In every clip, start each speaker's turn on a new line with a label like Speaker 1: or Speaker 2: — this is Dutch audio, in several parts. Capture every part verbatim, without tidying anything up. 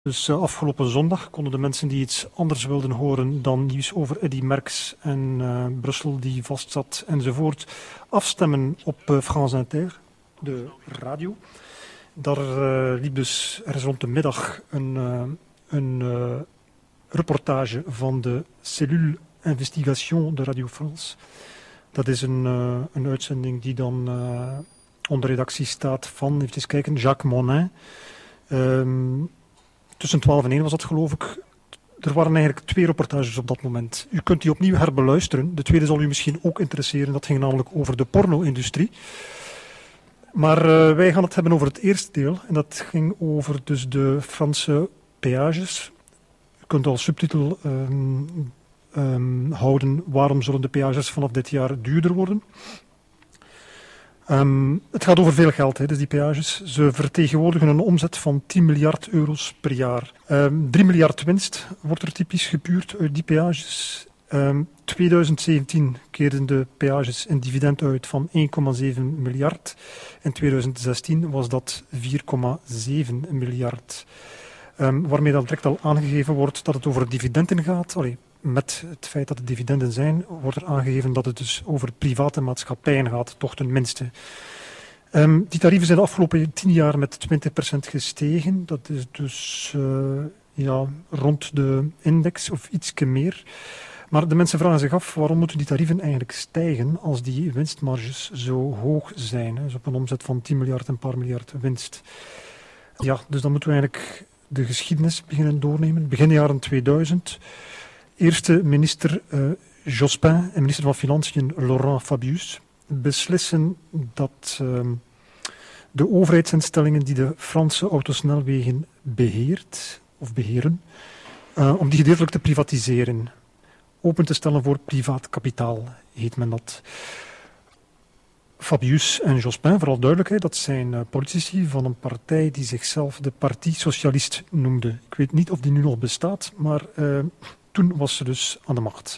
Speaker 1: Dus uh, afgelopen zondag konden de mensen die iets anders wilden horen dan nieuws over Eddy Merckx en uh, Brussel die vastzat enzovoort, afstemmen op uh, France Inter, de radio. Daar uh, liep dus er is rond de middag een, uh, een uh, reportage van de Cellule Investigation de Radio France. Dat is een, uh, een uitzending die dan uh, onder redactie staat van, even kijken, Jacques Monin. Um, Tussen twaalf en één was dat, geloof ik. Er waren eigenlijk twee reportages op dat moment. U kunt die opnieuw herbeluisteren. De tweede zal u misschien ook interesseren. Dat ging namelijk over de porno-industrie. Maar uh, wij gaan het hebben over het eerste deel. En dat ging over dus de Franse peages. U kunt als subtitel um, um, houden: waarom zullen de peages vanaf dit jaar duurder worden? Um, het gaat over veel geld, hè, dus die peages. Ze vertegenwoordigen een omzet van tien miljard euro's per jaar. Um, drie miljard winst wordt er typisch gepuurd uit die peages. Um, tweeduizend zeventien keerden de peages een dividend uit van één komma zeven miljard. In tweeduizend zestien was dat vier komma zeven miljard. Um, waarmee dan direct al aangegeven wordt dat het over dividenden gaat. Allee, met het feit dat het dividenden zijn, wordt er aangegeven dat het dus over private maatschappijen gaat, toch ten minste. Um, die tarieven zijn de afgelopen tien jaar met twintig procent gestegen. Dat is dus uh, ja, rond de index of ietsje meer. Maar de mensen vragen zich af, waarom moeten die tarieven eigenlijk stijgen als die winstmarges zo hoog zijn? Hè? Dus op een omzet van tien miljard en een paar miljard winst. Ja, dus dan moeten we eigenlijk de geschiedenis beginnen doornemen. Begin jaren tweeduizend. Eerste minister uh, Jospin en minister van Financiën Laurent Fabius beslissen dat uh, de overheidsinstellingen die de Franse autosnelwegen beheert, of beheren, uh, om die gedeeltelijk te privatiseren. Open te stellen voor privaat kapitaal, heet men dat. Fabius en Jospin, vooral duidelijkheid, dat zijn uh, politici van een partij die zichzelf de Parti Socialiste noemde. Ik weet niet of die nu nog bestaat, maar uh, toen was ze dus aan de macht.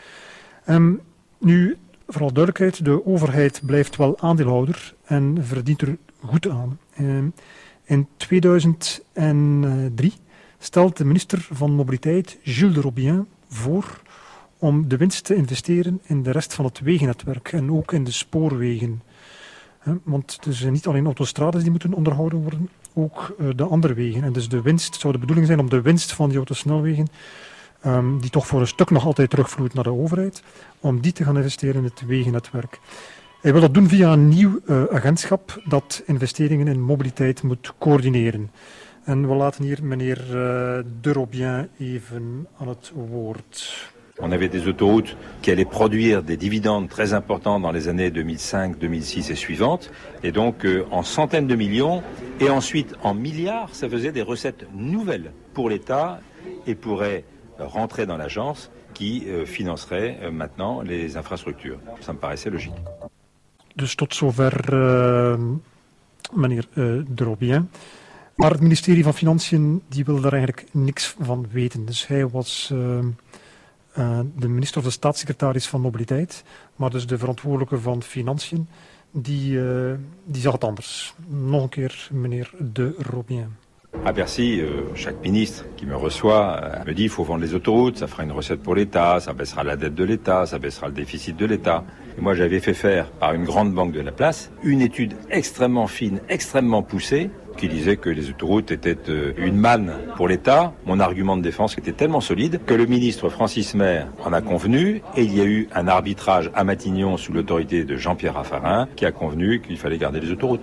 Speaker 1: Um, nu, vooral duidelijkheid, de overheid blijft wel aandeelhouder en verdient er goed aan. Um, in tweeduizend drie stelt de minister van Mobiliteit, Gilles de Robien, voor om de winst te investeren in de rest van het wegennetwerk en ook in de spoorwegen. Want het zijn niet alleen autostrades die moeten onderhouden worden, ook de andere wegen. En dus de winst zou de bedoeling zijn om de winst van die autosnelwegen, um, die toch voor een stuk nog altijd terugvloeit naar de overheid, om die te gaan investeren in het wegennetwerk. Hij wil dat doen via een nieuw uh, agentschap dat investeringen in mobiliteit moet coördineren. En we laten hier meneer uh, de Robien even aan het woord.
Speaker 2: On avait des autoroutes qui allaient produire des dividendes très importants dans les années deux mille cinq, deux mille six et suivantes. Et donc euh, en centaines de millions et ensuite en milliards, ça faisait des recettes nouvelles pour l'État et pourrait euh, rentrer dans l'agence qui euh, financerait euh, maintenant les infrastructures. Ça me paraissait logique.
Speaker 1: Dus tot zover uh, meneer uh, de Robien. Maar het ministerie van Financiën die wil daar eigenlijk niks van weten. Dus hij was Uh, Uh, de minister of de staatssecretaris van Mobiliteit, maar dus de verantwoordelijke van Financiën, die, uh, die zag het anders. Nog een keer meneer de Robien.
Speaker 2: À Bercy, euh, chaque ministre qui me reçoit euh, me dit il faut vendre les autoroutes, ça fera une recette pour l'État, ça baissera la dette de l'État, ça baissera le déficit de l'État. Et moi j'avais fait faire par une grande banque de la place une étude extrêmement fine, extrêmement poussée, qui disait que les autoroutes étaient euh, une manne pour l'État. Mon argument de défense était tellement solide que le ministre Francis Maire en a convenu et il y a eu un arbitrage à Matignon sous l'autorité de Jean-Pierre Raffarin qui a convenu qu'il fallait garder les autoroutes.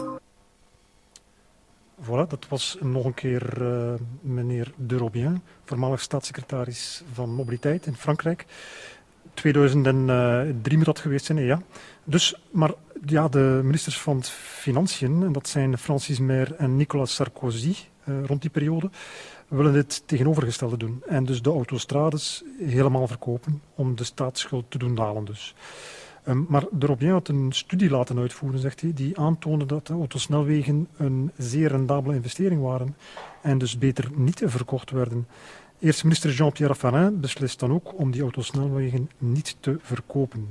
Speaker 1: Voilà, dat was nog een keer uh, meneer de Robien, voormalig staatssecretaris van Mobiliteit in Frankrijk. tweeduizend drie moet dat geweest zijn, ja. Dus, maar ja, de ministers van Financiën, en dat zijn Francis Maire en Nicolas Sarkozy, uh, rond die periode, willen dit tegenovergestelde doen. En dus de autostrades helemaal verkopen om de staatsschuld te doen dalen dus. Um, maar de Robien had een studie laten uitvoeren, zegt hij, die aantoonde dat de autosnelwegen een zeer rendabele investering waren en dus beter niet verkocht werden. Eerste minister Jean-Pierre Raffarin beslist dan ook om die autosnelwegen niet te verkopen.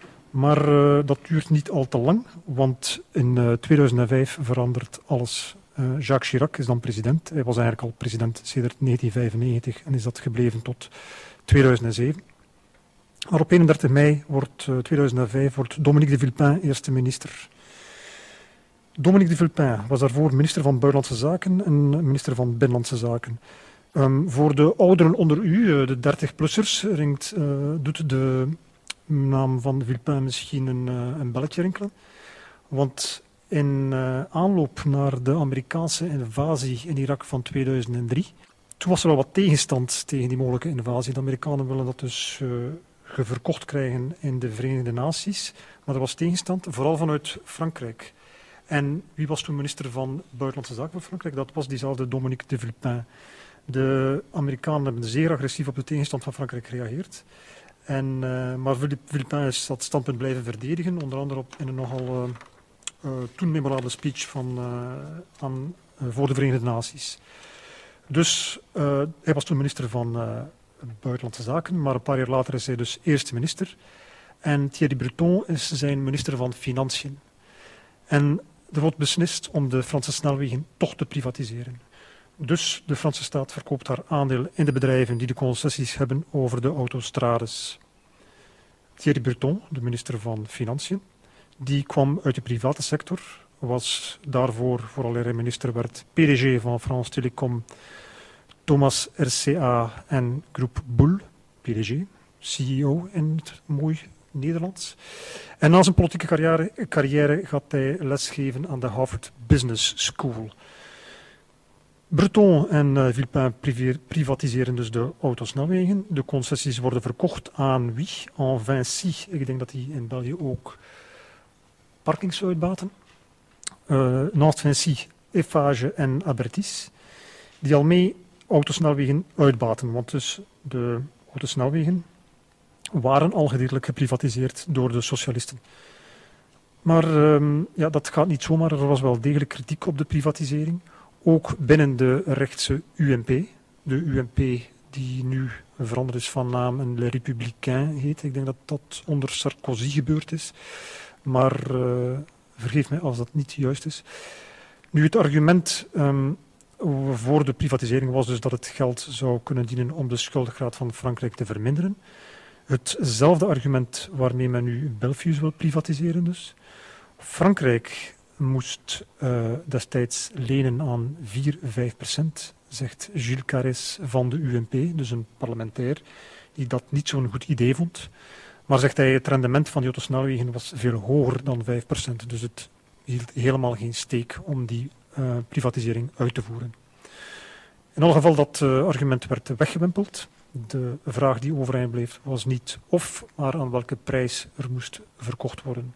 Speaker 1: Maar uh, dat duurt niet al te lang, want in uh, tweeduizend vijf verandert alles Uh, Jacques Chirac is dan president. Hij was eigenlijk al president sedert negentien vijfennegentig en is dat gebleven tot tweeduizend zeven. Maar op eenendertig mei wordt, uh, tweeduizend vijf wordt Dominique de Villepin eerste minister. Dominique de Villepin was daarvoor minister van Buitenlandse Zaken en minister van Binnenlandse Zaken. Um, voor de ouderen onder u, de dertig-plussers, ringt, uh, doet de naam van de Villepin misschien een, uh, een belletje rinkelen. Want in uh, aanloop naar de Amerikaanse invasie in Irak van tweeduizend drie, toen was er al wat tegenstand tegen die mogelijke invasie. De Amerikanen willen dat dus uh, verkocht krijgen in de Verenigde Naties, maar er was tegenstand, vooral vanuit Frankrijk. En wie was toen minister van Buitenlandse Zaken van Frankrijk? Dat was diezelfde Dominique de Villepin. De Amerikanen hebben zeer agressief op de tegenstand van Frankrijk gereageerd. En, uh, maar Villepin is dat standpunt blijven verdedigen, onder andere op, in een nogal uh, uh, toen memorabele speech van, uh, aan, uh, voor de Verenigde Naties. Dus uh, hij was toen minister van uh, Buitenlandse Zaken, maar een paar jaar later is hij dus eerste minister. En Thierry Breton is zijn minister van Financiën. En er wordt beslist om de Franse snelwegen toch te privatiseren. Dus de Franse staat verkoopt haar aandeel in de bedrijven die de concessies hebben over de autostrades. Thierry Breton, de minister van Financiën, die kwam uit de private sector, was daarvoor, vooraleer hij minister werd, P D G van France Telecom, Thomas R C A en Groep Bouygues, P D G, C E O in het mooi Nederlands. En na zijn politieke carrière, carrière gaat hij lesgeven aan de Harvard Business School. Breton en uh, Villepin privatiseren dus de autosnelwegen. De concessies worden verkocht aan wie? Aan Vinci. Ik denk dat die in België ook parkings uitbaten. Uh, naast Vinci, Eiffage en Abertis, die al mee autosnelwegen uitbaten. Want dus de autosnelwegen waren al gedeeltelijk geprivatiseerd door de socialisten. Maar um, ja, dat gaat niet zomaar. Er was wel degelijk kritiek op de privatisering. Ook binnen de rechtse U M P. De U M P die nu veranderd is van naam en Les Républicains heet. Ik denk dat dat onder Sarkozy gebeurd is. Maar uh, vergeef mij als dat niet juist is. Nu, het argument um, voor de privatisering was dus dat het geld zou kunnen dienen om de schuldengraad van Frankrijk te verminderen. Hetzelfde argument waarmee men nu Belfius wil privatiseren dus. Frankrijk moest uh, destijds lenen aan vier à vijf procent, zegt Jules Carrez van de U M P, dus een parlementair, die dat niet zo'n goed idee vond. Maar zegt hij, het rendement van die autosnelwegen was veel hoger dan vijf procent, dus het hield helemaal geen steek om die uh, privatisering uit te voeren. In alle geval, dat uh, argument werd weggewimpeld. De vraag die overeind bleef was niet of, maar aan welke prijs er moest verkocht worden.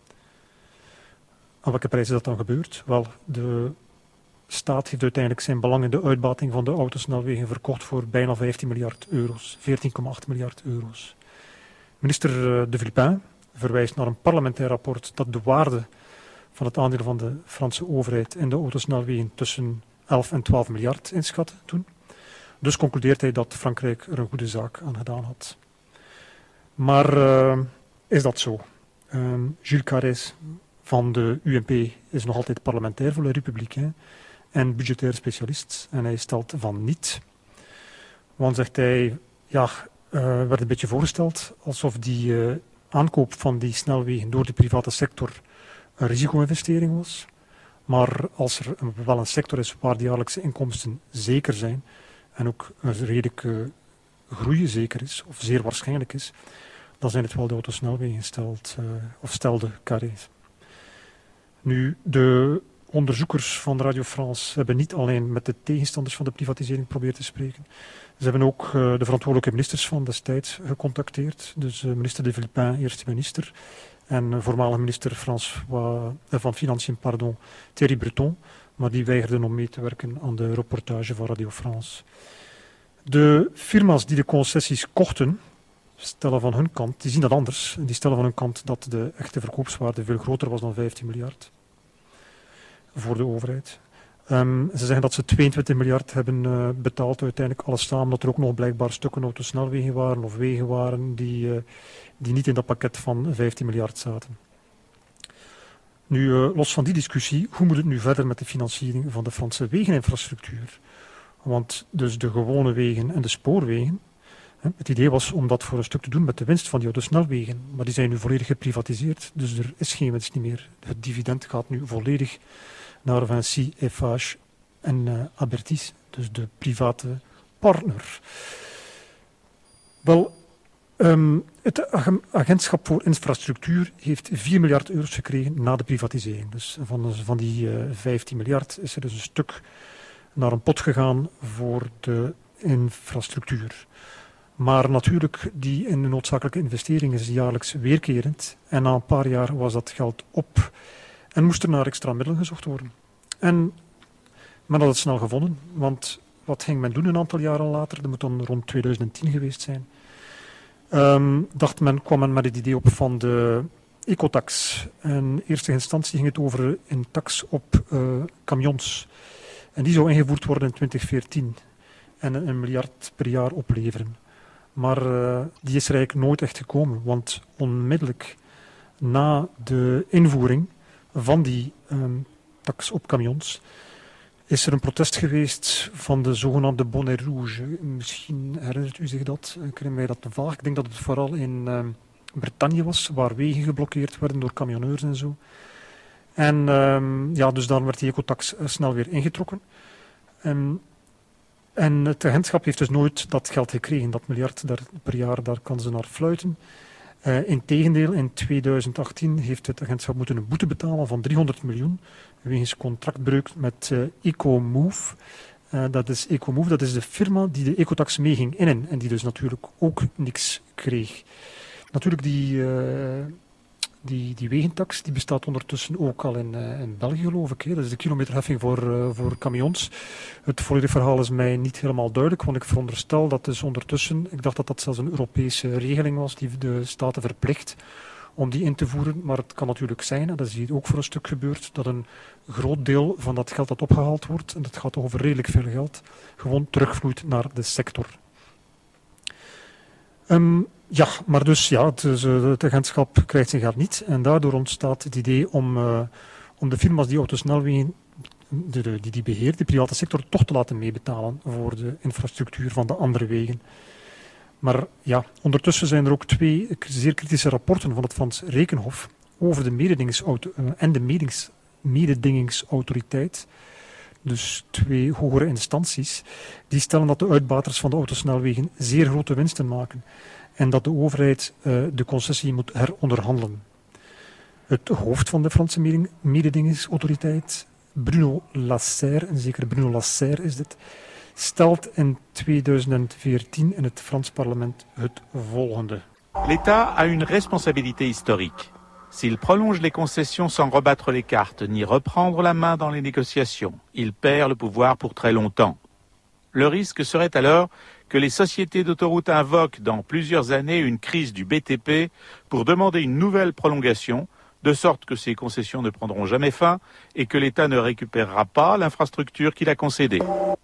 Speaker 1: Aan welke prijs is dat dan gebeurd? Wel, de staat heeft uiteindelijk zijn belang in de uitbating van de autosnelwegen verkocht voor bijna vijftien miljard euro's, veertien komma acht miljard euro's. Minister de Villepin verwijst naar een parlementair rapport dat de waarde van het aandeel van de Franse overheid in de autosnelwegen tussen elf en twaalf miljard inschatte toen. Dus concludeert hij dat Frankrijk er een goede zaak aan gedaan had. Maar uh, is dat zo? Uh, Jules Carrez van de U M P is nog altijd parlementair voor de Républicains en budgetair specialist. En hij stelt van niet. Want zegt hij, ja, uh, werd een beetje voorgesteld alsof die uh, aankoop van die snelwegen door de private sector een risico-investering was. Maar als er een, wel een sector is waar de jaarlijkse inkomsten zeker zijn en ook een redelijke groei zeker is, of zeer waarschijnlijk is, dan zijn het wel de autosnelwegen stelt, uh, of stelde Carrez. Nu, de onderzoekers van Radio France hebben niet alleen met de tegenstanders van de privatisering proberen te spreken. Ze hebben ook uh, de verantwoordelijke ministers van destijds gecontacteerd. Dus uh, minister de Villepin, eerste minister, en uh, voormalig minister François, uh, van Financiën, pardon, Thierry Breton, maar die weigerden om mee te werken aan de reportage van Radio France. De firma's die de concessies kochten, stellen van hun kant, die zien dat anders. Die stellen van hun kant dat de echte verkoopswaarde veel groter was dan vijftien miljard voor de overheid. Um, ze zeggen dat ze tweeëntwintig miljard hebben uh, betaald uiteindelijk alles samen, dat er ook nog blijkbaar stukken autosnelwegen waren of wegen waren die, uh, die niet in dat pakket van vijftien miljard zaten. Nu, uh, los van die discussie, hoe moet het nu verder met de financiering van de Franse wegeninfrastructuur? Want dus de gewone wegen en de spoorwegen, hè, het idee was om dat voor een stuk te doen met de winst van die autosnelwegen, maar die zijn nu volledig geprivatiseerd, dus er is geen winst meer. Het dividend gaat nu volledig naar Vinci, Eiffage en uh, Abertis, dus de private partner. Wel, um, het agentschap voor infrastructuur heeft vier miljard euro's gekregen na de privatisering. Dus van, van die uh, vijftien miljard is er dus een stuk naar een pot gegaan voor de infrastructuur. Maar natuurlijk, die noodzakelijke investering is jaarlijks weerkerend. En na een paar jaar was dat geld op en moest er naar extra middelen gezocht worden. En men had het snel gevonden, want wat ging men doen een aantal jaren later? Dat moet dan rond tweeduizend tien geweest zijn. Um, dacht men, kwam men met het idee op van de ecotax. En in eerste instantie ging het over een tax op uh, camions. En die zou ingevoerd worden in twintig veertien en een miljard per jaar opleveren. Maar uh, die is er eigenlijk nooit echt gekomen, want onmiddellijk na de invoering van die um, tax op camions is er een protest geweest van de zogenaamde bonnet rouge. Misschien herinnert u zich dat, ik herinner mij dat vaag. Ik denk dat het vooral in um, Bretagne was, waar wegen geblokkeerd werden door camionneurs en zo. En um, ja, dus daar werd die ecotax uh, snel weer ingetrokken. Um, en het agentschap heeft dus nooit dat geld gekregen, dat miljard daar, per jaar, daar kan ze naar fluiten. Uh, integendeel, in tweeduizend achttien heeft het agentschap moeten een boete betalen van driehonderd miljoen wegens contractbreuk met uh, Ecomove. Uh, dat is Ecomove, dat is de firma die de ecotax mee ging innen en die dus natuurlijk ook niks kreeg. Natuurlijk die... Uh, Die, die wegentax die bestaat ondertussen ook al in, uh, in België, geloof ik. Hè. Dat is de kilometerheffing voor, uh, voor camions. Het volledige verhaal is mij niet helemaal duidelijk, want ik veronderstel dat dus ondertussen, ik dacht dat dat zelfs een Europese regeling was, die de staten verplicht om die in te voeren. Maar het kan natuurlijk zijn, en dat is hier ook voor een stuk gebeurd, dat een groot deel van dat geld dat opgehaald wordt, en dat gaat toch over redelijk veel geld, gewoon terugvloeit naar de sector. Um, Ja, maar dus ja, het, het agentschap krijgt zijn geld niet en daardoor ontstaat het idee om, uh, om de firma's die autosnelwegen, de, de, die die beheert, de private sector, toch te laten meebetalen voor de infrastructuur van de andere wegen. Maar ja, ondertussen zijn er ook twee zeer kritische rapporten van het Frans Rekenhof over de mededingingsauto- uh, en de medings, mededingingsautoriteit. Dus twee hogere instanties, die stellen dat de uitbaters van de autosnelwegen zeer grote winsten maken en dat de overheid uh, de concessie moet heronderhandelen. Het hoofd van de Franse mededingingsautoriteit, Bruno Lasserre, en zeker Bruno Lasserre is dit, stelt in tweeduizend veertien in het Frans parlement het volgende.
Speaker 3: L'État a une responsabilité historique. S'il prolonge les concessions sans rebattre les cartes ni reprendre la main dans les négociations, il perd le pouvoir pour très longtemps. Le risque serait alors que les sociétés d'autoroutes invoquent dans plusieurs années une crise du B T P pour demander une nouvelle prolongation, de sorte que ces concessions ne prendront jamais fin et que l'État ne récupérera pas l'infrastructure qu'il a concédée.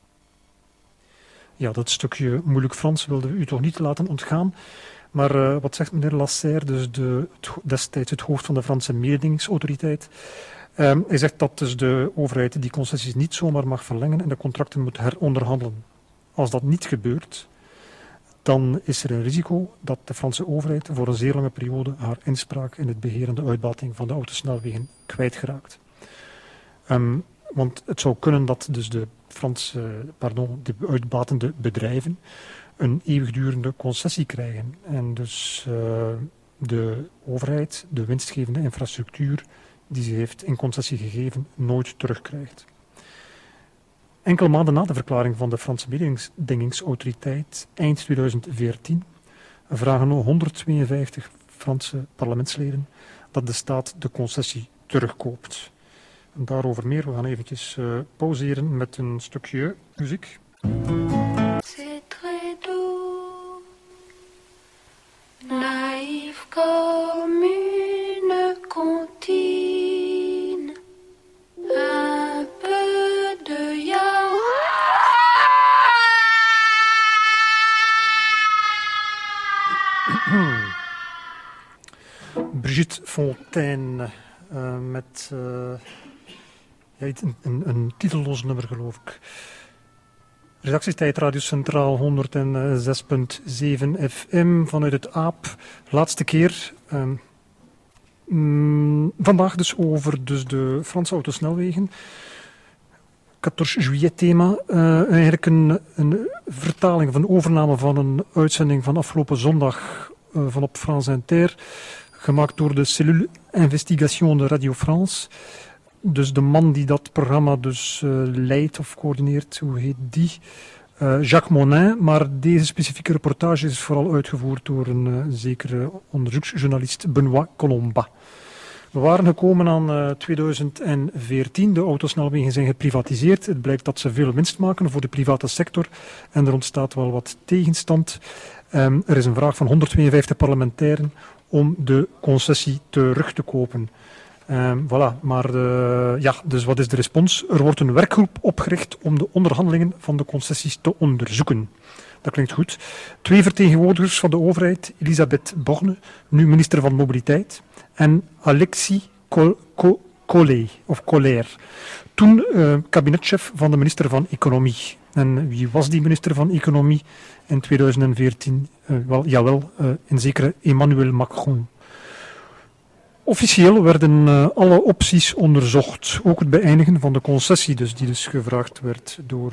Speaker 1: Ja, dat stukje moeilijk Frans wilde u toch niet laten ontgaan. Maar uh, wat zegt meneer Lasserre, dus de, het, destijds het hoofd van de Franse mededingingsautoriteit? Um, hij zegt dat dus de overheid die concessies niet zomaar mag verlengen en de contracten moet heronderhandelen. Als dat niet gebeurt, dan is er een risico dat de Franse overheid voor een zeer lange periode haar inspraak in het beheer en de uitbating van de autosnelwegen kwijtgeraakt. Um, want het zou kunnen dat dus de Franse, pardon, de uitbatende bedrijven een eeuwigdurende concessie krijgen. En dus uh, de overheid, de winstgevende infrastructuur die ze heeft in concessie gegeven, nooit terugkrijgt. Enkele maanden na de verklaring van de Franse mededingingsautoriteit, eind tweeduizend veertien, vragen honderdtweeënvijftig Franse parlementsleden dat de staat de concessie terugkoopt. En daarover meer, we gaan eventjes uh, pauzeren met een stukje muziek.
Speaker 4: C'est très doux, naïf comme une comptine, un peu de yaourt.
Speaker 1: Brigitte Fontaine uh, met uh, ja, een, een, een titelloos nummer, geloof ik. Redactietijd Radio Centraal honderdzes komma zeven F M vanuit het A A P. Laatste keer. Uh, mm, vandaag dus over dus de Franse autosnelwegen. veertien juillet thema. Uh, eigenlijk een, een vertaling of een overname van een uitzending van afgelopen zondag uh, van op France Inter. Gemaakt door de Cellule Investigation de Radio France. Dus de man die dat programma dus uh, leidt of coördineert, hoe heet die? Uh, Jacques Monin. Maar deze specifieke reportage is vooral uitgevoerd door een uh, zekere onderzoeksjournalist Benoît Colomba. We waren gekomen aan uh, tweeduizend veertien. De autosnelwegen zijn geprivatiseerd. Het blijkt dat ze veel winst maken voor de private sector. En er ontstaat wel wat tegenstand. Um, er is een vraag van honderdtweeënvijftig parlementairen om de concessie terug te kopen. Um, voilà, maar uh, ja, dus wat is de respons? Er wordt een werkgroep opgericht om de onderhandelingen van de concessies te onderzoeken. Dat klinkt goed. Twee vertegenwoordigers van de overheid, Elisabeth Borne, nu minister van Mobiliteit, en Alexis Colley, of Colère, toen uh, kabinetchef van de minister van Economie. En wie was die minister van Economie in tweeduizend veertien? Uh, wel, jawel, uh, een zekere Emmanuel Macron. Officieel werden uh, alle opties onderzocht, ook het beëindigen van de concessie, dus die dus gevraagd werd door,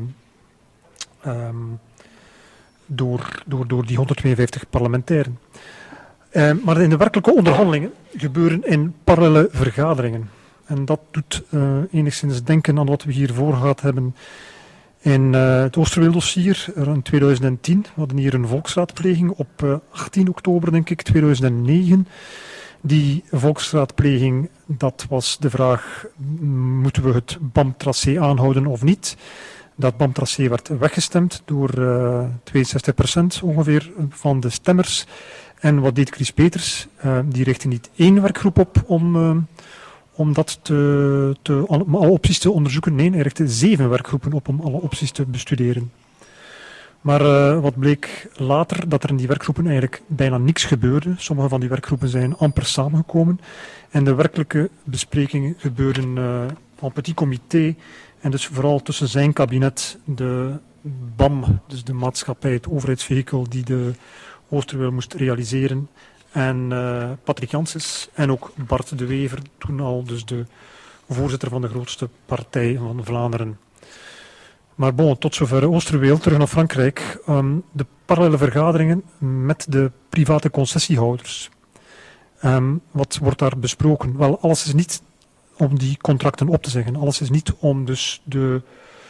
Speaker 1: uh, um, door, door, door die honderdtweeënvijftig parlementairen. Uh, maar in de werkelijke onderhandelingen gebeuren in parallele vergaderingen. En dat doet uh, enigszins denken aan wat we hiervoor gehad hebben in uh, het Oosterweel-dossier in tweeduizend tien. We hadden hier een volksraadpleging op uh, achttien oktober, denk ik, tweeduizend negen. Die volksraadpleging, dat was de vraag, moeten we het B A M-tracé aanhouden of niet? Dat B A M-tracé werd weggestemd door uh, tweeënzestig procent ongeveer van de stemmers. En wat deed Chris Peters? Uh, die richtte niet één werkgroep op om, uh, om, dat te, te, om alle opties te onderzoeken. Nee, hij richtte zeven werkgroepen op om alle opties te bestuderen. Maar uh, wat bleek later, dat er in die werkgroepen eigenlijk bijna niks gebeurde. Sommige van die werkgroepen zijn amper samengekomen. En de werkelijke besprekingen gebeurden uh, en petit comité. En dus vooral tussen zijn kabinet, de B A M, dus de maatschappij, het overheidsvehikel die de Oosterweel moest realiseren. En uh, Patrick Janssens en ook Bart de Wever, toen al dus de voorzitter van de grootste partij van Vlaanderen. Maar bon, tot zover Oosterweel, terug naar Frankrijk. Um, de parallele vergaderingen met de private concessiehouders. Um, wat wordt daar besproken? Wel, alles is niet om die contracten op te zeggen. Alles is niet om dus de,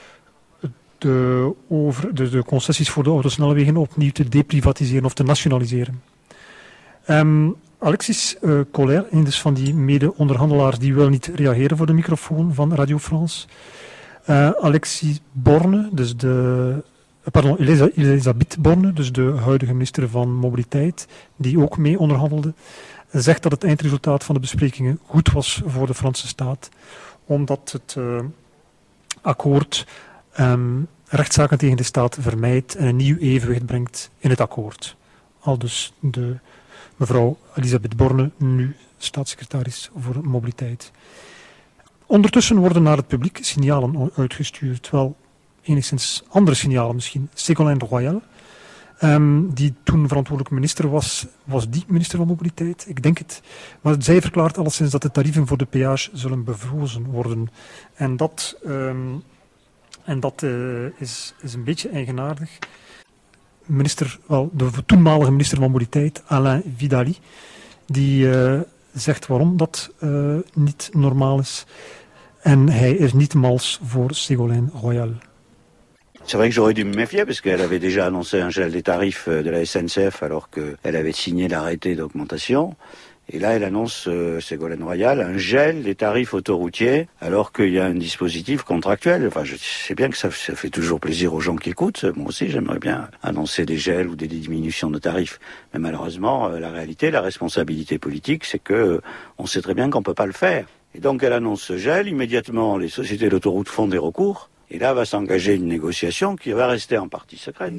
Speaker 1: de, over, de, de concessies voor de autosnelwegen opnieuw te deprivatiseren of te nationaliseren. Um, Alexis uh, Colère, een dus van die mede-onderhandelaars die wil niet reageren voor de microfoon van Radio France. Uh, Alexis Borne, dus de, pardon, Elisabeth Borne, dus de huidige minister van Mobiliteit, die ook mee onderhandelde, zegt dat het eindresultaat van de besprekingen goed was voor de Franse staat, omdat het uh, akkoord um, rechtszaken tegen de staat vermijdt en een nieuw evenwicht brengt in het akkoord. Al dus de mevrouw Elisabeth Borne, nu staatssecretaris voor Mobiliteit. Ondertussen worden naar het publiek signalen uitgestuurd, wel enigszins andere signalen misschien. Ségolène Royal, um, die toen verantwoordelijk minister was, was die minister van Mobiliteit? Ik denk het. Maar zij verklaart alleszins dat de tarieven voor de peage zullen bevrozen worden. En dat, um, en dat uh, is, is een beetje eigenaardig. Minister, wel, de toenmalige minister van Mobiliteit, Alain Vidali, die uh, zegt waarom dat uh, niet normaal is. En hij is niet mals voor Ségolène Royal.
Speaker 5: C'est vrai que j'aurais dû me méfier parce qu'elle avait déjà annoncé un gel des tarifs de la S N C F alors qu'elle avait signé l'arrêté d'augmentation. Et là, elle annonce, euh, Ségolène Royal, un gel des tarifs autoroutiers alors qu'il y a un dispositif contractuel. Enfin, je sais bien que ça, ça fait toujours plaisir aux gens qui écoutent. Moi aussi, j'aimerais bien annoncer des gels ou des diminutions de tarifs. Mais malheureusement, euh, la réalité, la responsabilité politique, c'est que euh, on sait très bien qu'on peut pas le faire. Et donc, elle annonce ce gel. Immédiatement, les sociétés d'autoroutes font des recours. Et là, va s'engager une négociation qui va rester en partie secrète.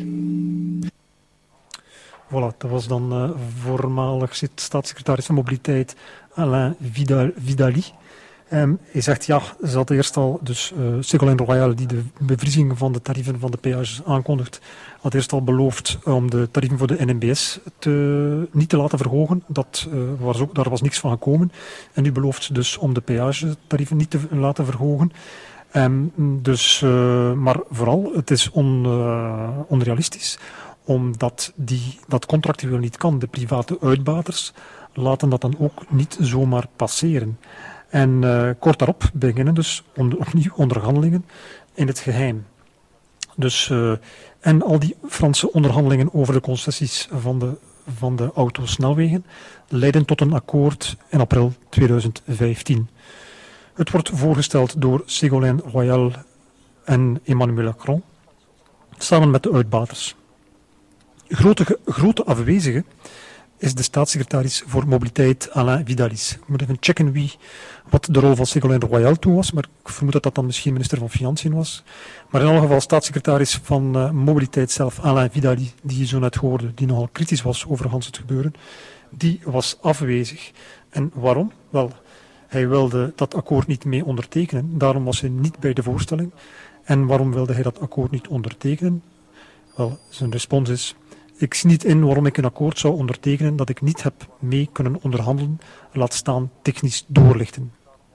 Speaker 1: Voilà, dat was dan uh, voormalig staatssecretaris van Mobiliteit Alain Vidal, Vidali. Um, hij zegt ja, ze had eerst al, dus uh, Ségolène Royal, die de bevriezing van de tarieven van de peages aankondigt, had eerst al beloofd om de tarieven voor de N M B S te, niet te laten verhogen. Dat, uh, was ook, daar was niks van gekomen. En nu belooft dus om de peagetarieven niet te laten verhogen. Um, dus, uh, maar vooral, het is on, uh, onrealistisch, omdat die, dat contractueel niet kan. De private uitbaters laten dat dan ook niet zomaar passeren. En uh, kort daarop beginnen dus onder, opnieuw onderhandelingen in het geheim. Dus, uh, en al die Franse onderhandelingen over de concessies van de, van de autosnelwegen leiden tot een akkoord in april tweeduizend vijftien. Het wordt voorgesteld door Ségolène Royal en Emmanuel Macron, samen met de uitbaters. Grote, grote afwezige is de staatssecretaris voor mobiliteit Alain Vidalis. Ik moet even checken wie, wat de rol van Ségolène Royal toen was, maar ik vermoed dat dat dan misschien minister van Financiën was. Maar in elk geval staatssecretaris van uh, mobiliteit zelf, Alain Vidali, die je zo net hoorde, die nogal kritisch was over Hans het gebeuren, die was afwezig. En waarom? Wel, hij wilde dat akkoord niet mee ondertekenen, daarom was hij niet bij de voorstelling. En waarom wilde hij dat akkoord niet ondertekenen? Wel, zijn respons is: ik zie niet in waarom ik een akkoord zou ondertekenen dat ik niet heb mee kunnen onderhandelen, laat staan technisch doorlichten.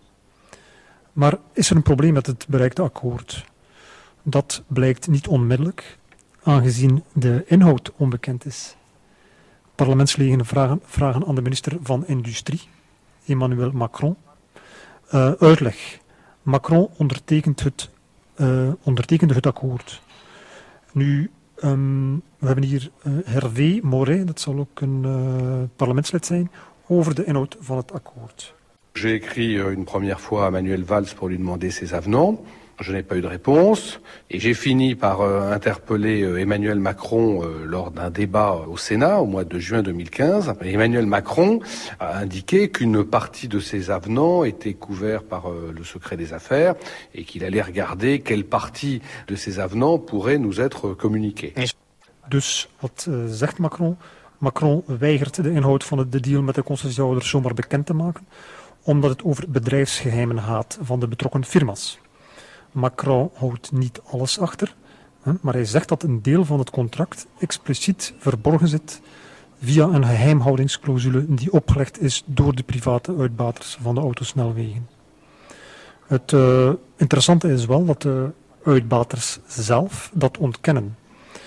Speaker 1: Maar is er een probleem met het bereikte akkoord? Dat blijkt niet onmiddellijk, aangezien de inhoud onbekend is. Parlementsleden vragen, vragen aan de minister van Industrie, Emmanuel Macron, uh, uitleg. Macron ondertekent het, uh, ondertekende het akkoord. Nu, um, we hebben hier uh, Hervé Moret, dat zal ook een uh, parlementslid zijn, over de inhoud van het akkoord.
Speaker 6: J'ai écrit une première fois à Manuel Valls pour lui demander ses avenants. Je n'ai pas eu de réponse. Et j'ai fini par euh, interpeller euh, Emmanuel Macron euh, lors d'un débat au Sénat au mois de juin deux mille quinze. Et Emmanuel Macron a indiqué qu'une partie de ces avenants était couverte par euh, le secret des affaires et qu'il allait regarder quelle partie de ces avenants pourrait nous être communiquée.
Speaker 1: Dus wat uh, zegt Macron? Macron weigert de inhoud van de deal met de concessiehouders zomaar bekend te maken, omdat het over bedrijfsgeheimen gaat van de betrokken firma's. Macron houdt niet alles achter, maar hij zegt dat een deel van het contract expliciet verborgen zit via een geheimhoudingsclausule die opgelegd is door de private uitbaters van de autosnelwegen. Het uh, interessante is wel dat de uitbaters zelf dat ontkennen.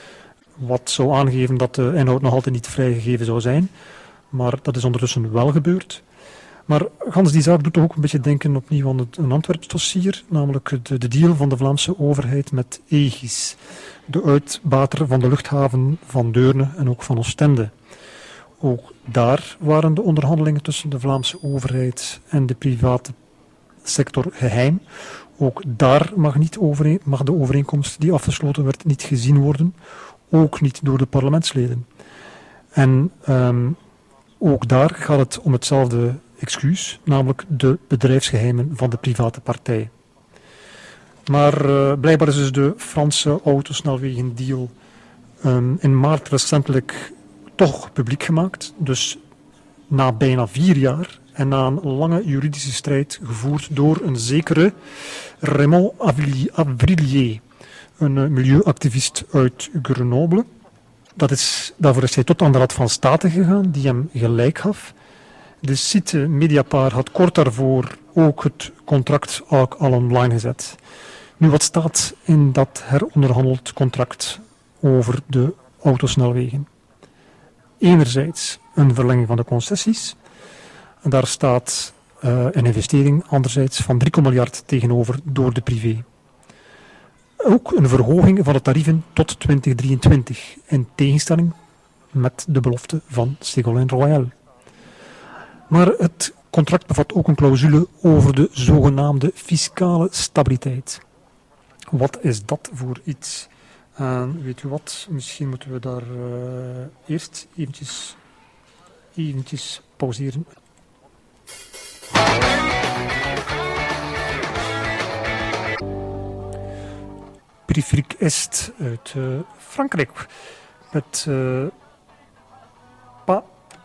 Speaker 1: Wat zou aangeven dat de inhoud nog altijd niet vrijgegeven zou zijn, maar dat is ondertussen wel gebeurd. Maar gans die zaak doet toch ook een beetje denken opnieuw aan het, een Antwerps dossier, namelijk de, de deal van de Vlaamse overheid met Aegis, de uitbater van de luchthaven van Deurne en ook van Oostende. Ook daar waren de onderhandelingen tussen de Vlaamse overheid en de private sector geheim. Ook daar mag, niet overeen, mag de overeenkomst die afgesloten werd niet gezien worden, ook niet door de parlementsleden. En um, ook daar gaat het om hetzelfde excuus, namelijk de bedrijfsgeheimen van de private partij. Maar uh, blijkbaar is dus de Franse autosnelwegendeal um, in maart recentelijk toch publiek gemaakt. Dus na bijna vier jaar en na een lange juridische strijd gevoerd door een zekere Raymond Avrillier, een uh, milieuactivist uit Grenoble. Dat is, daarvoor is hij tot aan de Raad van State gegaan, die hem gelijk gaf. De site Mediapart had kort daarvoor ook het contract ook al online gezet. Nu, wat staat in dat heronderhandeld contract over de autosnelwegen? Enerzijds een verlenging van de concessies. En daar staat uh, een investering anderzijds van drie miljard tegenover door de privé. Ook een verhoging van de tarieven tot twintig drieëntwintig, in tegenstelling met de belofte van Ségolène Royal. Maar het contract bevat ook een clausule over de zogenaamde fiscale stabiliteit. Wat is dat voor iets? Uh, weet u wat, misschien moeten we daar uh, eerst eventjes, eventjes pauzeren. Périphérique Est uit uh, Frankrijk met uh, Pa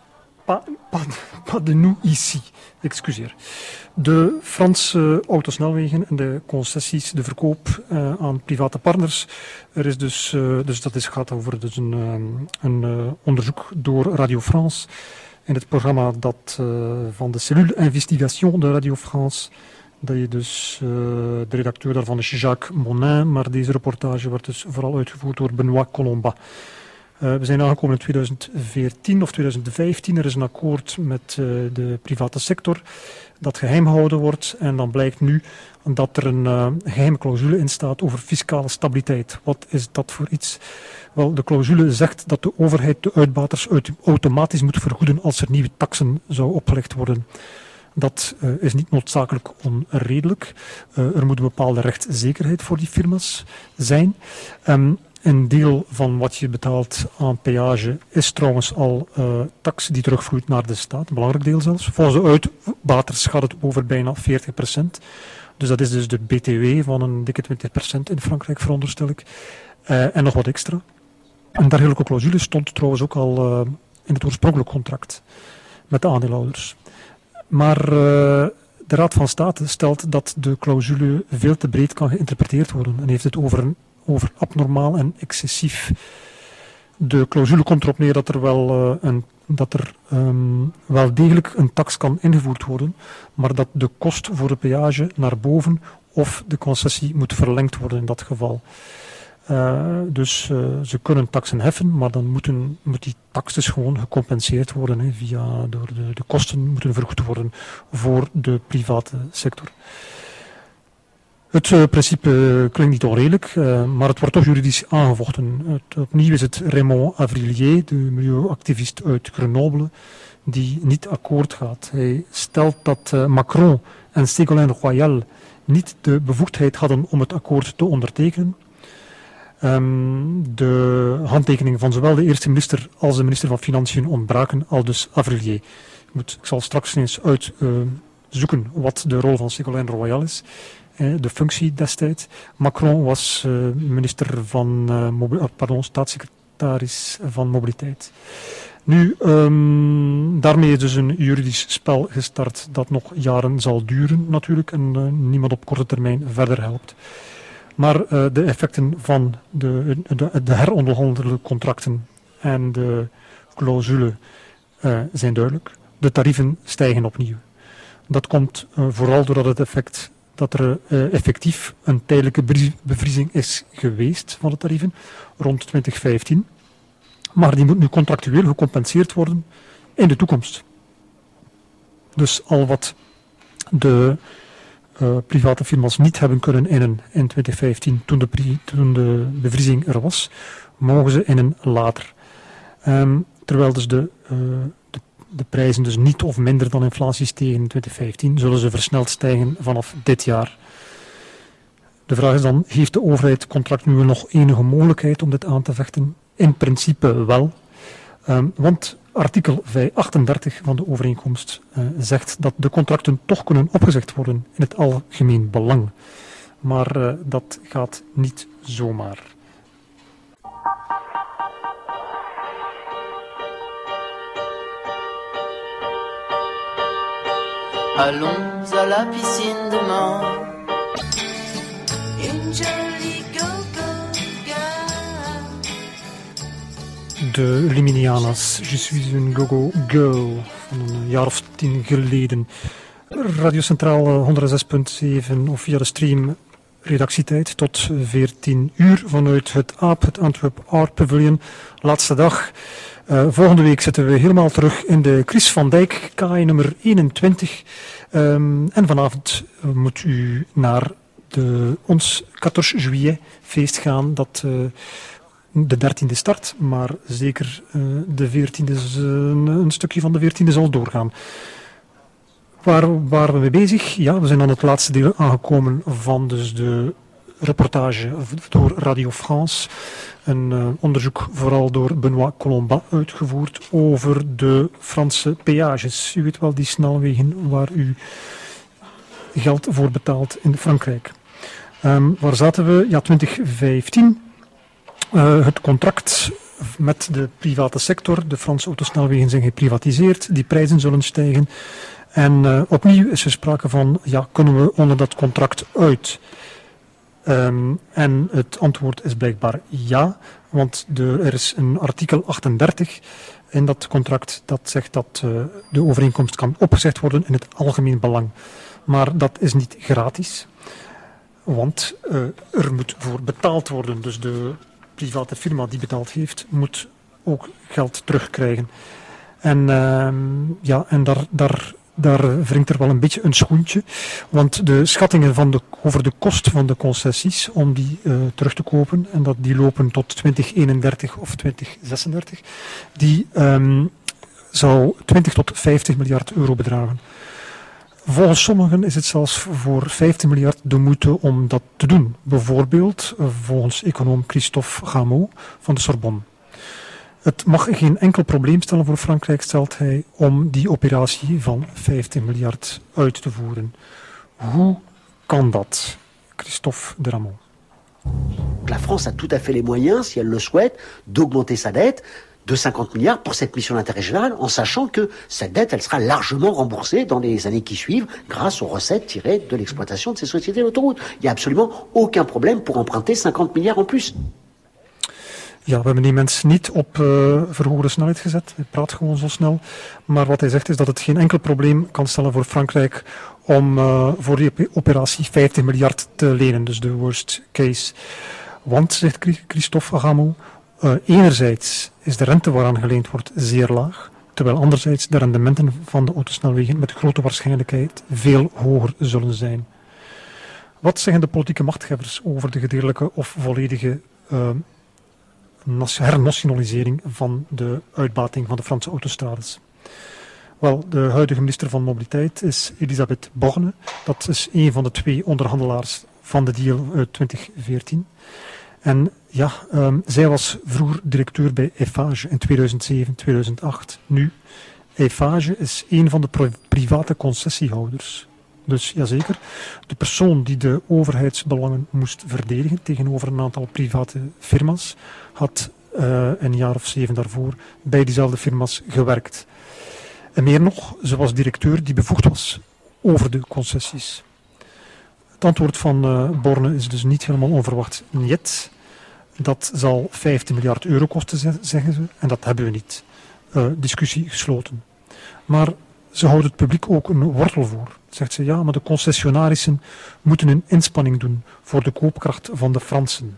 Speaker 1: pas, pas, pas de nous ici, excuseer. De Franse autosnelwegen en de concessies, de verkoop uh, aan private partners. Er is dus, uh, dus dat is, gaat over dus een, um, een uh, onderzoek door Radio France. In het programma dat, uh, van de Cellule Investigation de Radio France. Dat je dus, uh, de redacteur daarvan is Jacques Monin, maar deze reportage wordt dus vooral uitgevoerd door Benoît Colombat. Uh, we zijn aangekomen in tweeduizend veertien of tweeduizend vijftien. Er is een akkoord met uh, de private sector dat geheim gehouden wordt. En dan blijkt nu dat er een uh, geheime clausule in staat over fiscale stabiliteit. Wat is dat voor iets? Wel, de clausule zegt dat de overheid de uitbaters automatisch moet vergoeden als er nieuwe taksen zou opgelegd worden. Dat uh, is niet noodzakelijk onredelijk. Uh, er moet een bepaalde rechtszekerheid voor die firma's zijn. Um, Een deel van wat je betaalt aan peage is trouwens al uh, tax die terugvloeit naar de staat. Een belangrijk deel zelfs. Volgens de uitbaters gaat het over bijna veertig procent. Dus dat is dus de B T W van een dikke twintig procent in Frankrijk, veronderstel ik. Uh, en nog wat extra. Een dergelijke clausule stond trouwens ook al uh, in het oorspronkelijk contract met de aandeelhouders. Maar uh, de Raad van State stelt dat de clausule veel te breed kan geïnterpreteerd worden en heeft het over een over abnormaal en excessief. De clausule komt erop neer dat er wel, uh, een, dat er, um, wel degelijk een tax kan ingevoerd worden, maar dat de kost voor de peage naar boven of de concessie moet verlengd worden in dat geval. Uh, dus uh, ze kunnen taxen heffen, maar dan moeten, moet die tax dus gewoon gecompenseerd worden, hè, via, door de, de kosten moeten vergoed worden voor de private sector. Het uh, principe uh, klinkt niet onredelijk, uh, maar het wordt toch juridisch aangevochten. Het, opnieuw is het Raymond Avrillier, de milieuactivist uit Grenoble, die niet akkoord gaat. Hij stelt dat uh, Macron en Ségolène Royal niet de bevoegdheid hadden om het akkoord te ondertekenen. Um, de handtekeningen van zowel de eerste minister als de minister van Financiën ontbraken, aldus Avrillier. Ik, moet, ik zal straks eens uitzoeken uh, wat de rol van Ségolène Royal is. De functie destijds. Macron was uh, minister van, uh, mobi- pardon, staatssecretaris van mobiliteit. Nu, um, daarmee is dus een juridisch spel gestart dat nog jaren zal duren natuurlijk en uh, niemand op korte termijn verder helpt. Maar uh, de effecten van de, de, de heronderhandelde contracten en de clausule uh, zijn duidelijk. De tarieven stijgen opnieuw. Dat komt uh, vooral doordat het effect dat er uh, effectief een tijdelijke bevriezing is geweest van de tarieven rond twintig vijftien. Maar die moet nu contractueel gecompenseerd worden in de toekomst. Dus al wat de uh, private firma's niet hebben kunnen innen in twintig vijftien, toen de, pri- toen de bevriezing er was, mogen ze innen later. Um, terwijl dus de, uh, de de prijzen dus niet of minder dan inflatie stegen in twintig vijftien, zullen ze versneld stijgen vanaf dit jaar. De vraag is dan, heeft de overheid contractueel nog enige mogelijkheid om dit aan te vechten? In principe wel. Um, want artikel achtendertig van de overeenkomst uh, zegt dat de contracten toch kunnen opgezegd worden in het algemeen belang. Maar uh, dat gaat niet zomaar.
Speaker 7: Allons à la piscine demain. Une jolie go-go girl.
Speaker 1: De Liminianas, Je suis une go-go girl, van een jaar of tien geleden. Radio Centraal honderdzes punt zeven of via de stream redactietijd tot veertien uur vanuit het A A P, het Antwerp Art Pavilion. Laatste dag. Uh, volgende week zitten we helemaal terug in de Chris van Dijk, kaai nummer eenentwintig. Um, en vanavond uh, moet u naar de, ons veertien juillet feest gaan, dat uh, de dertiende start, maar zeker uh, de veertiende, uh, een, een stukje van de veertiende zal doorgaan. Waar waren we mee bezig? Ja, we zijn aan het laatste deel aangekomen van dus de reportage door Radio France. Een uh, onderzoek vooral door Benoît Colombat uitgevoerd over de Franse peages. U weet wel, die snelwegen waar u geld voor betaalt in Frankrijk. Um, waar zaten we? Ja, twintig vijftien. Uh, het contract met de private sector. De Franse autosnelwegen zijn geprivatiseerd, die prijzen zullen stijgen. En uh, opnieuw is er sprake van, ja, kunnen we onder dat contract uit? Um, en het antwoord is blijkbaar ja, want de, er is een artikel achtendertig in dat contract dat zegt dat uh, de overeenkomst kan opgezegd worden in het algemeen belang. Maar dat is niet gratis, want uh, er moet voor betaald worden. Dus de private firma die betaald heeft, moet ook geld terugkrijgen. En, uh, ja, en daar, daar, daar wringt er wel een beetje een schoentje, want de schattingen van de, over de kost van de concessies om die uh, terug te kopen, en dat die lopen tot twintig eenendertig of twintig zesendertig, die um, zou twintig tot vijftig miljard euro bedragen. Volgens sommigen is het zelfs voor vijftien miljard de moeite om dat te doen. Bijvoorbeeld volgens econoom Christophe Gameau van de Sorbonne. Het mag geen enkel probleem stellen voor Frankrijk, stelt hij, om die operatie van vijftien miljard uit te voeren. Hoe kan dat? Christophe de Ramon.
Speaker 8: La France a tout à fait les moyens, si elle le souhaite, d'augmenter sa dette de cinquante milliards pour cette mission d'intérêt général, en sachant que cette dette, elle sera largement remboursée dans les années qui suivent grâce aux recettes tirées de l'exploitation de ces sociétés d'autoroutes. Il n'y a absolument aucun problème pour emprunter cinquante milliards en plus.
Speaker 1: Ja, we hebben die mens niet op uh, verhoogde snelheid gezet. Hij praat gewoon zo snel. Maar wat hij zegt is dat het geen enkel probleem kan stellen voor Frankrijk om uh, voor die operatie vijftig miljard te lenen. Dus de worst case. Want, zegt Christophe Gameau, uh, enerzijds is de rente waaraan geleend wordt zeer laag, terwijl anderzijds de rendementen van de autosnelwegen met grote waarschijnlijkheid veel hoger zullen zijn. Wat zeggen de politieke machthebbers over de gedeeltelijke of volledige uh, hernationalisering van de uitbating van de Franse autostrades? Wel, de huidige minister van Mobiliteit is Elisabeth Borne. Dat is een van de twee onderhandelaars van de deal uit twintig veertien. En ja, um, zij was vroeger directeur bij Eiffage in tweeduizend zeven tweeduizend acht. Nu, Eiffage is een van de private concessiehouders. Dus jazeker, de persoon die de overheidsbelangen moest verdedigen tegenover een aantal private firma's, had uh, een jaar of zeven daarvoor bij diezelfde firma's gewerkt. En meer nog, ze was directeur die bevoegd was over de concessies. Het antwoord van uh, Borne is dus niet helemaal onverwacht. Niet. Dat zal vijftien miljard euro kosten, zeggen ze, en dat hebben we niet. Uh, discussie gesloten. Maar ze houdt het publiek ook een wortel voor. Zegt ze, ja, maar de concessionarissen moeten een inspanning doen voor de koopkracht van de Fransen.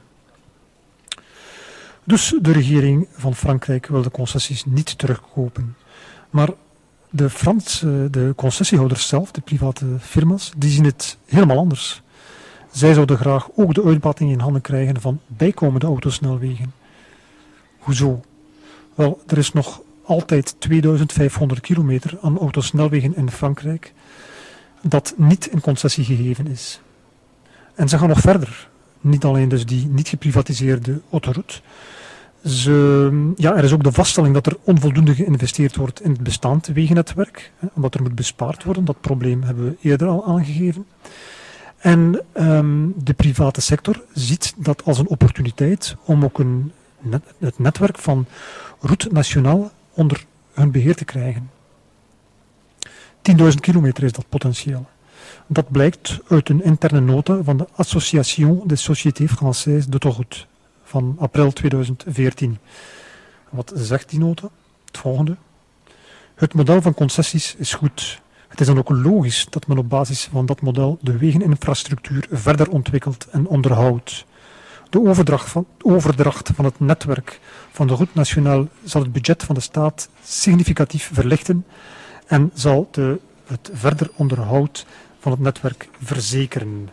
Speaker 1: Dus de regering van Frankrijk wil de concessies niet terugkopen. Maar de Franse, de concessiehouders zelf, de private firma's, die zien het helemaal anders. Zij zouden graag ook de uitbating in handen krijgen van bijkomende autosnelwegen. Hoezo? Wel, er is nog altijd tweeduizend vijfhonderd kilometer aan autosnelwegen in Frankrijk dat niet in concessie gegeven is. En ze gaan nog verder. Niet alleen dus die niet geprivatiseerde autoroute. Ze, ja, er is ook de vaststelling dat er onvoldoende geïnvesteerd wordt in het bestaand wegennetwerk, hè, omdat er moet bespaard worden. Dat probleem hebben we eerder al aangegeven. En um, de private sector ziet dat als een opportuniteit om ook een net, het netwerk van Route Nationale onder hun beheer te krijgen. tienduizend kilometer is dat potentieel. Dat blijkt uit een interne nota van de Association des Sociétés Françaises d'Autoroute van april tweeduizend veertien. Wat zegt die nota? Het volgende. Het model van concessies is goed. Het is dan ook logisch dat men op basis van dat model de wegeninfrastructuur verder ontwikkelt en onderhoudt. De overdracht van, overdracht van het netwerk van de Route Nationale zal het budget van de staat significatief verlichten en zal de, het verder onderhoud van het netwerk verzekeren.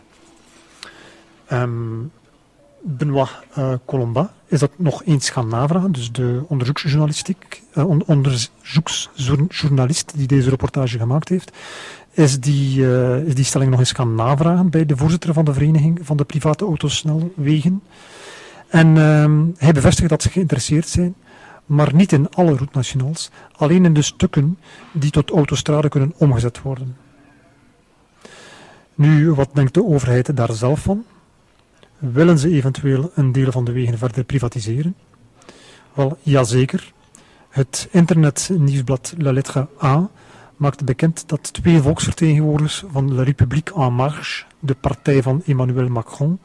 Speaker 1: Um, Benoît uh, Colomba is dat nog eens gaan navragen, dus de onderzoeksjournalistiek, uh, on, onderzoeksjournalist die deze reportage gemaakt heeft, is die, uh, is die stelling nog eens gaan navragen bij de voorzitter van de Vereniging van de Private Autosnelwegen. En uh, hij bevestigt dat ze geïnteresseerd zijn, maar niet in alle route nationals, alleen in de stukken die tot autostrade kunnen omgezet worden. Nu, wat denkt de overheid daar zelf van? Willen ze eventueel een deel van de wegen verder privatiseren? Wel, jazeker. Het internetnieuwsblad La Lettre A maakte bekend dat twee volksvertegenwoordigers van La République En Marche, de partij van Emmanuel Macron,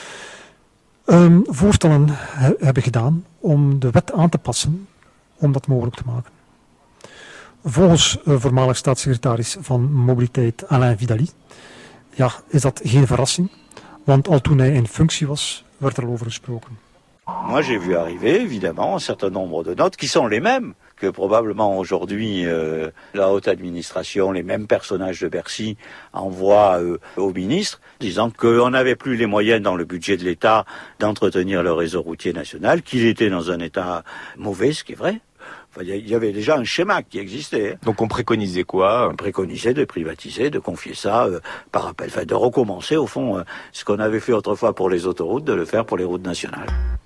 Speaker 1: um, voorstellen he- hebben gedaan om de wet aan te passen om dat mogelijk te maken. Volgens uh, voormalig staatssecretaris van Mobiliteit Alain Vidali ja, is dat geen verrassing, want al toen hij in functie was, werd er al over gesproken.
Speaker 5: Moi, j'ai vu arriver, évidemment, un certain nombre de notes qui sont les mêmes que probablement aujourd'hui euh, la haute administration, les mêmes personnages de Bercy envoient euh, aux ministres, disant qu'on n'avait plus les moyens dans le budget de l'État d'entretenir le réseau routier national, qu'il était dans un état mauvais, ce qui est vrai. Enfin, il y avait déjà un schéma qui existait.
Speaker 9: Donc on préconisait quoi?
Speaker 5: On préconisait de privatiser, de confier ça euh, par appel, enfin de recommencer au fond euh, ce qu'on avait fait autrefois pour les autoroutes, de le faire pour les routes nationales.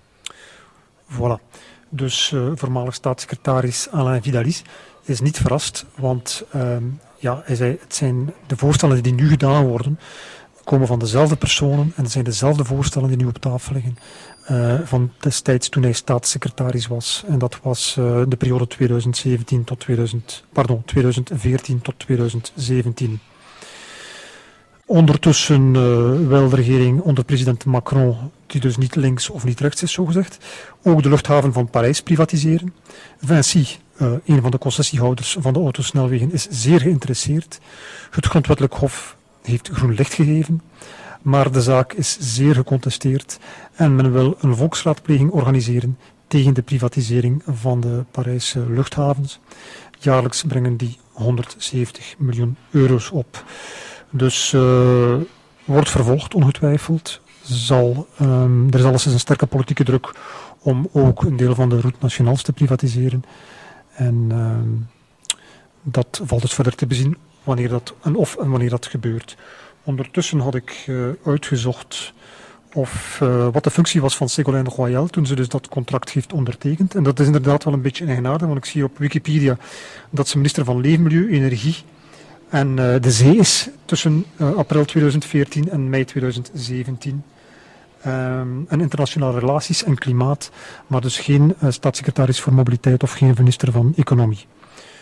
Speaker 1: Voilà. Dus uh, voormalig staatssecretaris Alain Vidali is niet verrast, want uh, ja, hij zei, het zijn de voorstellen die nu gedaan worden, komen van dezelfde personen en het zijn dezelfde voorstellen die nu op tafel liggen. Uh, van destijds toen hij staatssecretaris was. En dat was uh, de periode tweeduizend zeventien tot tweeduizend, pardon, tweeduizend veertien tot tweeduizend zeventien. Ondertussen uh, wil de regering onder president Macron, die dus niet links of niet rechts is zogezegd, ook de luchthaven van Parijs privatiseren. Vinci, uh, een van de concessiehouders van de autosnelwegen, is zeer geïnteresseerd. Het grondwettelijk hof heeft groen licht gegeven, maar de zaak is zeer gecontesteerd en men wil een volksraadpleging organiseren tegen de privatisering van de Parijse luchthavens. Jaarlijks brengen die honderdzeventig miljoen euro's op. Dus uh, wordt vervolgd, ongetwijfeld. Zal, um, er is alleszins een sterke politieke druk om ook een deel van de route nationales te privatiseren. En um, dat valt dus verder te bezien wanneer dat, en of en wanneer dat gebeurt. Ondertussen had ik uh, uitgezocht of, uh, wat de functie was van Ségolène Royal toen ze dus dat contract heeft ondertekend. En dat is inderdaad wel een beetje eigenaardig, want ik zie op Wikipedia dat ze minister van Leefmilieu, Energie en uh, de Zee is tussen uh, april tweeduizend veertien en mei tweeduizend zeventien. Um, en internationale relaties en klimaat, maar dus geen uh, staatssecretaris voor mobiliteit of geen minister van Economie.